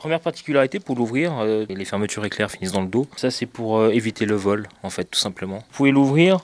Première particularité pour l'ouvrir, les fermetures éclair finissent dans le dos. Ça c'est pour éviter le vol en fait tout simplement. Vous pouvez l'ouvrir.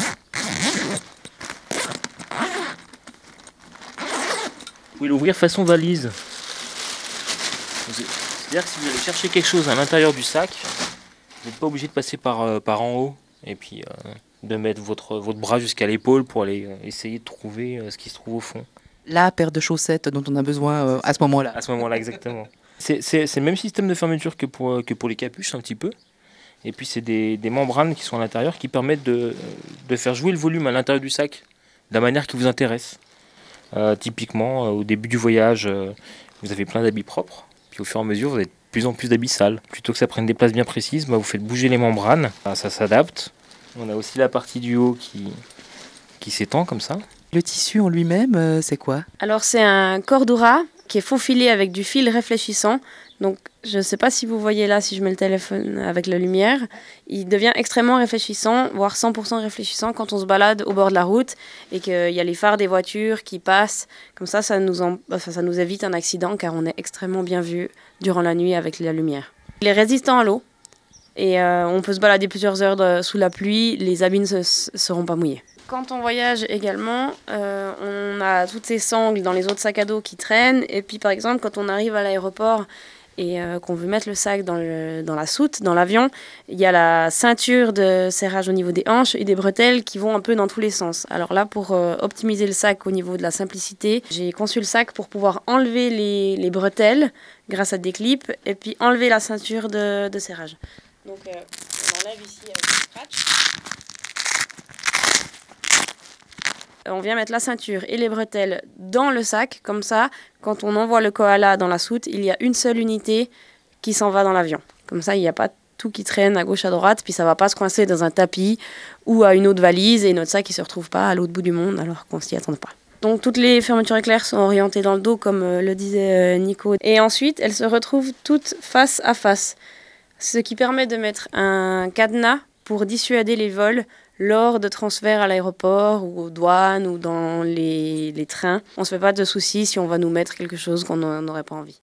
Vous pouvez l'ouvrir façon valise. C'est-à-dire que si vous allez chercher quelque chose à l'intérieur du sac, vous n'êtes pas obligé de passer par en haut et puis de mettre votre bras jusqu'à l'épaule pour aller essayer de trouver ce qui se trouve au fond. La paire de chaussettes dont on a besoin à ce moment-là. À ce moment-là, exactement. C'est le même système de fermeture que pour les capuches, un petit peu. Et puis c'est des membranes qui sont à l'intérieur qui permettent de faire jouer le volume à l'intérieur du sac de la manière qui vous intéresse. Typiquement, au début du voyage, vous avez plein d'habits propres. Puis au fur et à mesure, vous avez de plus en plus d'habits sales. Plutôt que ça prenne des places bien précises, vous faites bouger les membranes. Ça s'adapte. On a aussi la partie du haut qui s'étend comme ça. Le tissu en lui-même, c'est quoi? Alors c'est un cordura qui est faufilé avec du fil réfléchissant. Donc je ne sais pas si vous voyez là, si je mets le téléphone avec la lumière, il devient extrêmement réfléchissant, voire 100% réfléchissant quand on se balade au bord de la route et qu'il y a les phares des voitures qui passent. Comme ça nous évite un accident car on est extrêmement bien vu durant la nuit avec la lumière. Il est résistant à l'eau et on peut se balader plusieurs heures sous la pluie, les habits ne seront pas mouillés. Quand on voyage également, on a toutes ces sangles dans les autres sacs à dos qui traînent. Et puis par exemple, quand on arrive à l'aéroport et qu'on veut mettre le sac dans la soute, dans l'avion, il y a la ceinture de serrage au niveau des hanches et des bretelles qui vont un peu dans tous les sens. Alors là, pour optimiser le sac au niveau de la simplicité, j'ai conçu le sac pour pouvoir enlever les bretelles grâce à des clips et puis enlever la ceinture de serrage. Donc on enlève ici avec le scratch. On vient mettre la ceinture et les bretelles dans le sac, comme ça, quand on envoie le koala dans la soute, il y a une seule unité qui s'en va dans l'avion. Comme ça, il n'y a pas tout qui traîne à gauche, à droite, puis ça ne va pas se coincer dans un tapis ou à une autre valise et notre sac ne se retrouve pas à l'autre bout du monde alors qu'on ne s'y attend pas. Donc toutes les fermetures éclair sont orientées dans le dos, comme le disait Nico. Et ensuite, elles se retrouvent toutes face à face, ce qui permet de mettre un cadenas pour dissuader les vols lors de transferts à l'aéroport ou aux douanes ou dans les trains. On ne se fait pas de soucis si on va nous mettre quelque chose qu'on n'aurait pas envie.